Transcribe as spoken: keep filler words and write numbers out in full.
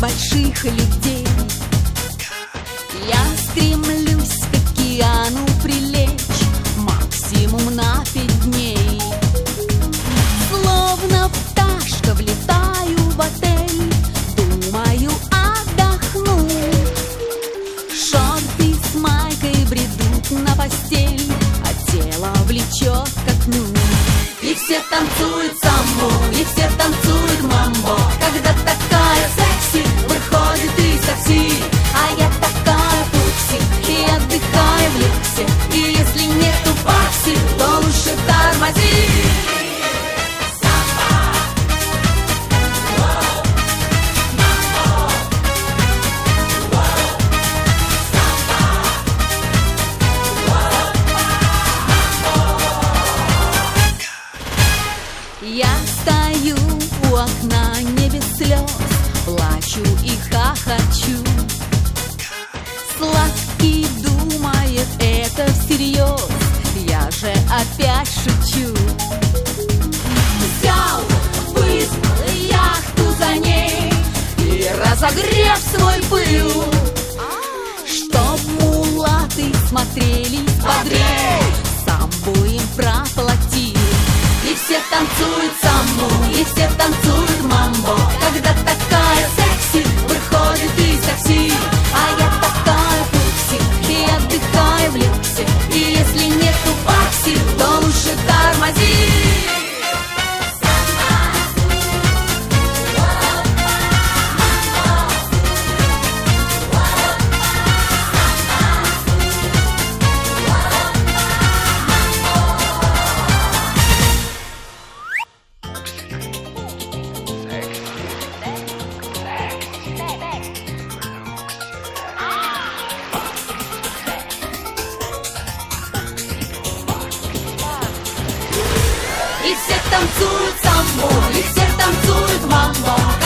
больших людей. Я стремлюсь к океану прилечь максимум на пять дней. Словно пташка влетаю в отель, думаю отдохнуть. Шорты с майкой бредут на постель, а тело влечет к окну. И все танцуют самбо, и все танцуют мамбо, когда такая секси выходит из такси. А я такая пупси, и отдыхаю в люксе, и если нету бакси, то лучше тормози. Я стою у окна не без слез, плачу и хохочу. Сладкий думает это всерьез, я же опять шучу. Взял, вызвал яхту за ней и разогрев свой пыл, чтоб мулаты смотрелись бодрей, самбо им проплатил. И все танцуют самбо, и все танцуют мамбо, когда такая секси выходит из такси. А я такая пупси, и отдыхаю в люксе, и если нету бакси, то лучше тормози. И все танцуют самбо, и все танцуют мамбо,